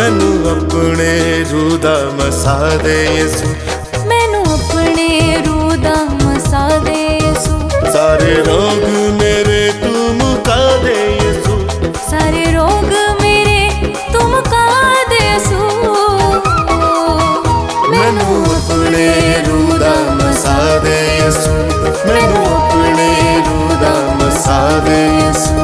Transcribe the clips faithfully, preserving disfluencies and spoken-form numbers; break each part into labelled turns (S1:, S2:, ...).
S1: मैनू अपने रूह दा मसा दे यसू,
S2: मैनू अपने रूह दा मसा दे यसू।
S1: सारे रोग मेरे तू मुका दे यसू,
S2: सारे रोग मेरे तू मुका दे यसू।
S1: मैनू अपने रूह दा मसा दे यसू, मैनू अपने रूह दा मसा दे यसू।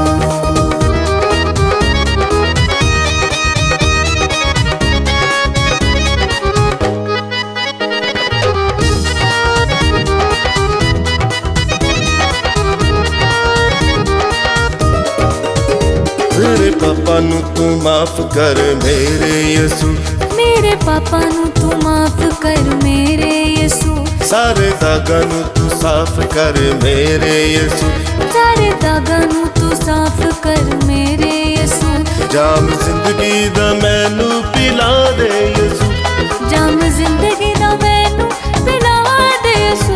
S1: मेरे पापा नू तू माफ कर मेरे यसू,
S2: मेरे पापा नू तू माफ कर मेरे यसू।
S1: सारे दागा नू तू साफ कर मेरे यसू,
S2: सारे दागा नू तू साफ कर मेरे यसू।
S1: जाम जिंदगी दा मैनू पिला दे यसू,
S2: जाम जिंदगी दा मैनू पिला दे यसू।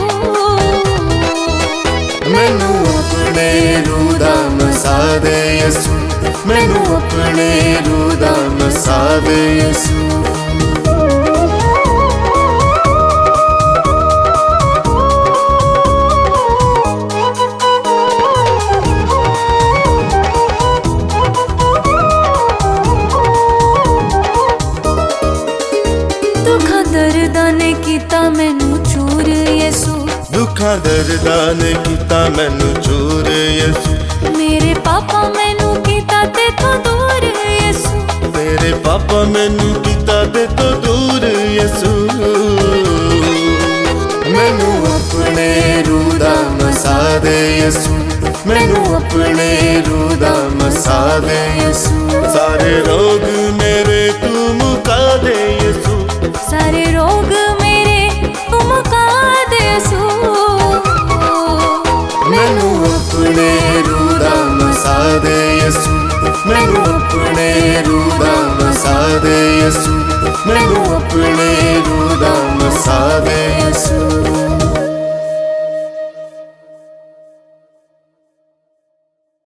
S1: मैनू अपने रूह दा मसा दे यसू, मैनू अपने रूह दा मसा दे यसू।
S2: दुखा दर्दां ने कीता मैनू चूर यसू,
S1: दुखा दर्दां ने कीता मैनू चूर यसू।
S2: मेरे पापा मैनू कीता ते तो दूर यसू,
S1: मेरे पापा मैनू कीता ते तो दूर यसू। मैनू अपने रूह दा मसा दे यसू, मैनू अपने रूह दा मसा दे यसू। सारे रोग मेरे तू मुका दे यसू,